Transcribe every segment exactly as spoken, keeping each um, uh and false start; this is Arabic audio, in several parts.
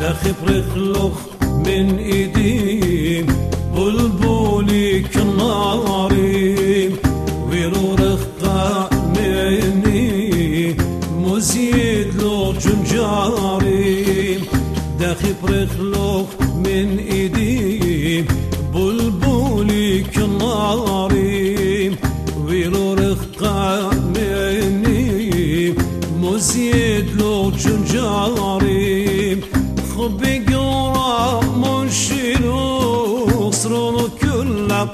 داخل برخلوخ من ايدي بلبولي كناري ويرو رخا مني مزيد لو جنجاري داخل برخلوخ من ايدي بلبولي كناري ويرو رخا مني مزيد لو جنجاري خبي قرا منشلو صرو كله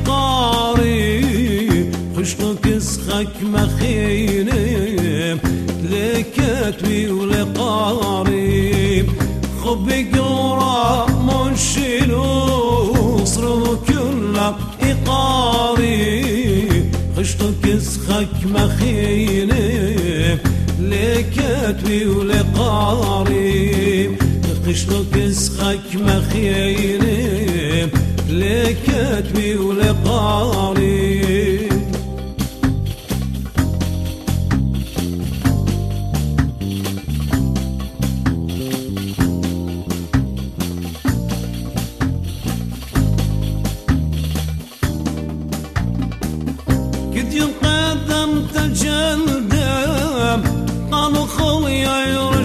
إقاري خشتو كسخك مخيني لكتوي ولقاري خبي قرا منشلو صرو كله إقاري خشتو كسخك مخيني لكتوي ولقاري خشتو كسخك مخيني لكتوي ولقاري قد يوم قدمت الجلدة قالوا خويا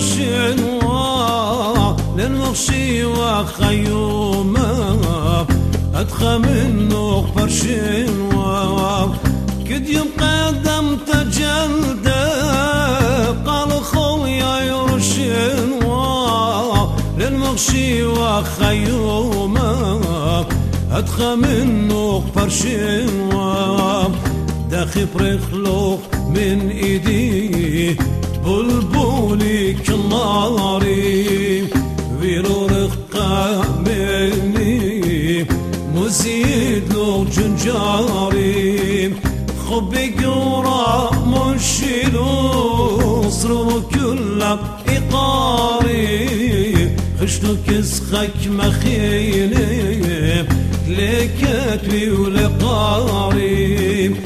يرشنوا للمغشي وخيومه أدخى منه فرشنوا قد يوم قدمت الجلدة قالوا خويا يرشنوا للمغشي وخيومه أدخى منه فرشنوا داخل برخلوخ من ايدي بلبولي كناري ويرو رقا مني مزيد لو جنجاري خبي قرا منشلو صرو كله إقاري خشتو كسخك مخيني لكتوي ولقاري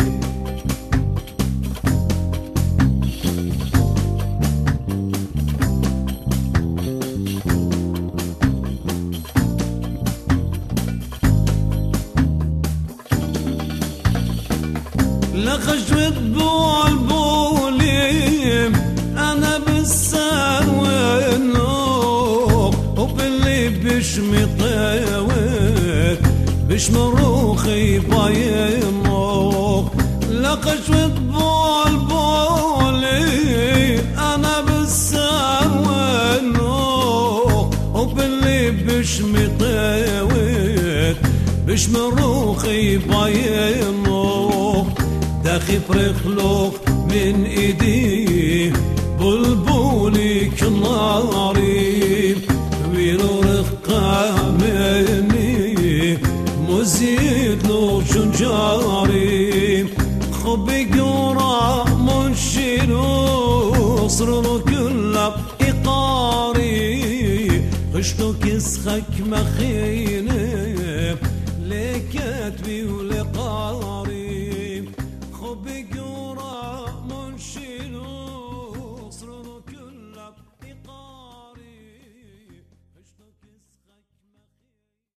لخشوة بول بولي أنا بالسان والنوق وباللي بشمي طيوك بشمي روخي بايموق لخشوة بول بولي أنا بالسان والنوق وباللي بشمي طيوك بشمي روخي بايموق داخل برخلوخ من ايدي بلبولي كناري ويرو رخا مني مزيد لو جنجاري خبي قرا منشلو صرو كله إقاري خشتو كسخك مخين